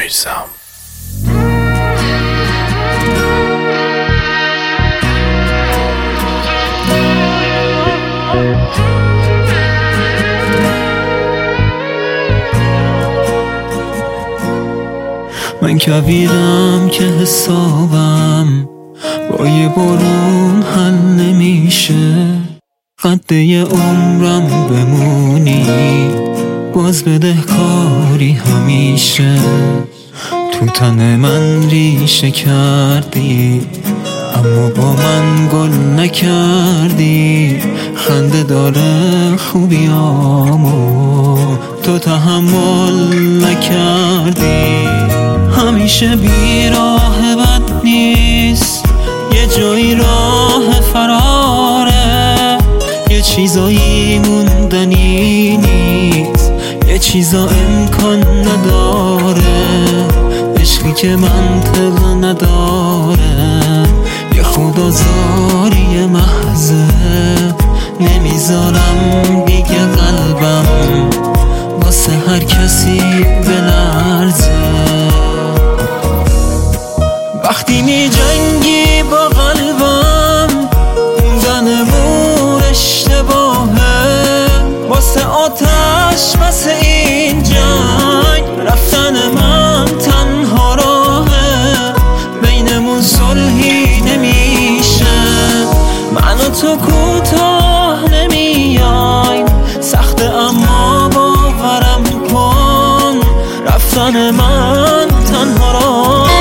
میرزم. من کویرم که حسابم با یه بارون حل نمیشه، قده عمرم بمونی باز بدهکاری همیشه. تو تن من ریشه کردی اما با من گل نکردی، خنده داره خوبیامو تو تحمل نکردی. همیشه بیراه بد نیست، یه جایی راه فراره، یه چیزایی موندنی نیست، یه چیزا امکان نداره. عشقی که منطق نداره، یه خدازاری محضه، نمیذارم دیگه قلبم واسه هر کسی بلرزه. وقتی می جنگی با قلبم موندنمون اشتباهه، واسه آتش واسه این جنگ رفتن من تنها راهه. بینمون صلحی نمیشه، من و تو کوتاه نمیایم، سخته اما باورم کن رفتن من تنها راهه.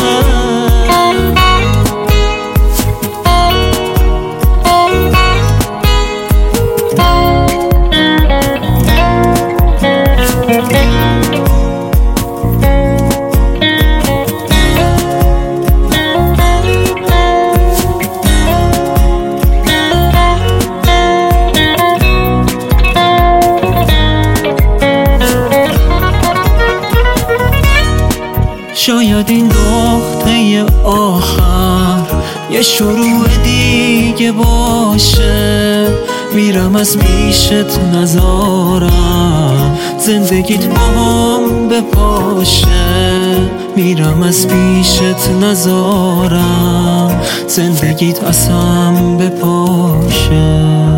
شاید این نقطه آخر یه شروع دیگه باشه، میرم از پیشت نذارم زندگیت با هم بپاشه، میرم از پیشت نذارم زندگیت اصلا بپاشه.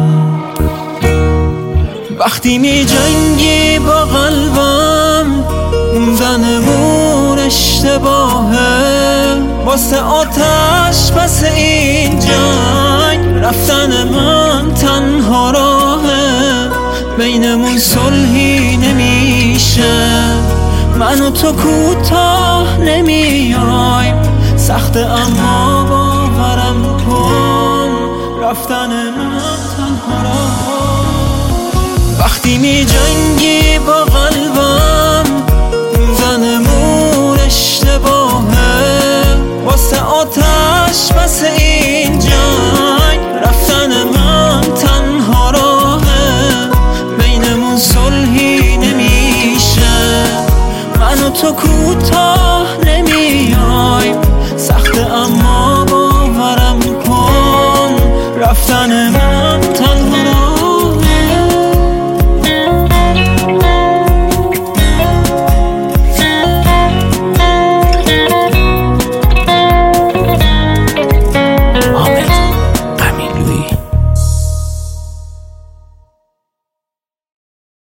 وقتی می جنگی با قلبم موندنمون اشتباهه، واسه آتش پس این جنگ رفتن من تنها راهه. بینمون صلحی نمیشه، من و تو کوتاه نمیایم، سخته اما باورم کن رفتن من تنها راهه. وقتی می جنگی با قلبم موندنمون اشتباهه، واسه آتش پس این جنگ رفتن من تنها راهه. بینمون صلحی نمیشه، من و تو